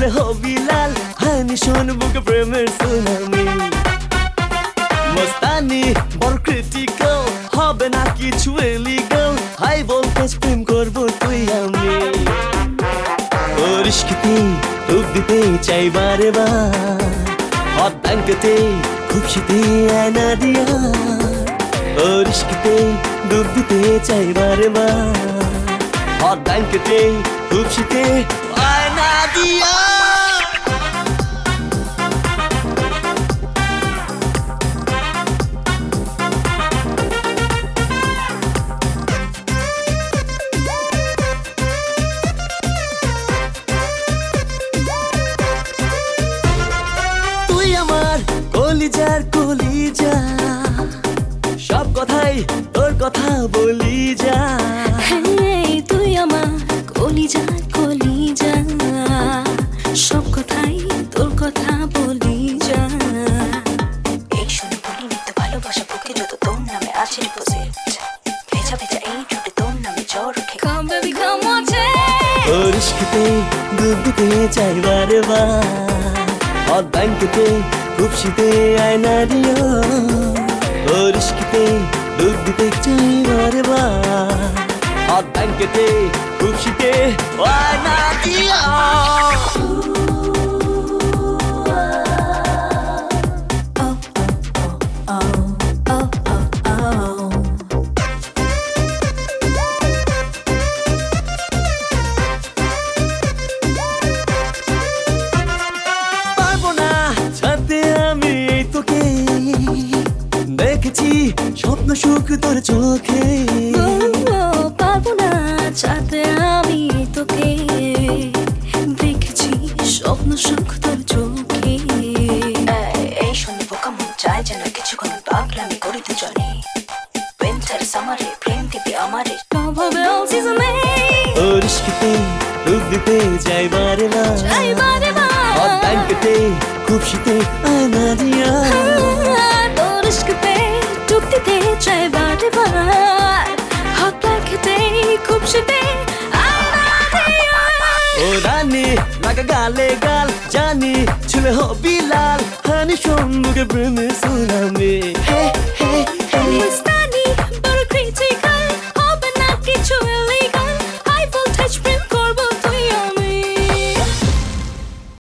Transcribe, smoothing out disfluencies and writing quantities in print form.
হবি লাল হানি শোন বুকে প্রেমের সুনামি মস্তানি বড় ক্রিটিক্যাল হবে না কিছু ইলিগাল হাই ভোল্টেজ প্রেম করবো তুই আমি তোর ইশকেতে ডুব দিতে চাই বারে বার হট ব্যাংকেতে খুশিতে আয়না দিয়া তোর ইশকেতে ডুব দিতে চাই বারে বার হট ব্যাংকেতে খুশিতে আয়না দিয়া কলিজার কলিজা সব কথাই তোর কথা বলি যা তুই আমার কলিজার কলিজা সব কথাই তোর কথা বলি যা এই শুনে বলি নিত্য ভালোবাসা বুকে যত তোর নামে আছে ডিপোজিট ভেজা ভেজা এই ঠোঁটে তোর নামে জ্বর উঠে Come baby come watch it তোর ইশকেতে ডুব দিতে চাই বারে বার হট ব্যাংকেতে খুশিতে আয়না দিও তোর ইশকেতে ডুব দিতে চাই বারে বার হট ব্যাংকেতে খুশিতে আয়না দিও দেখেছি স্বপ্ন সুখ তোর চোখে পারবো না চাতে আমি তোকে দেখেছি স্বপ্ন সুখ তোর চোখে এই শুনে বোকা মন চায় যেন কিছুক্ষণ পাগলামি করিতে জানি উইন্টার সামারে প্রেম দিবি আমারে সব হবে অল সিজনে তোর ইশকেতে ডুব দিতে যাই বারে বার হট ব্যাংকেতে খুশিতে আয়না দিয়া তোর ইশকেতে ডুব দিতে চাই বারে বার হট ব্যাংকেতে খুশিতে আয়না দিয়া ও রানী লাগা গালে গাল জানি ছুলে হবি লাল হানি শোন বুকে প্রেমের সুনামি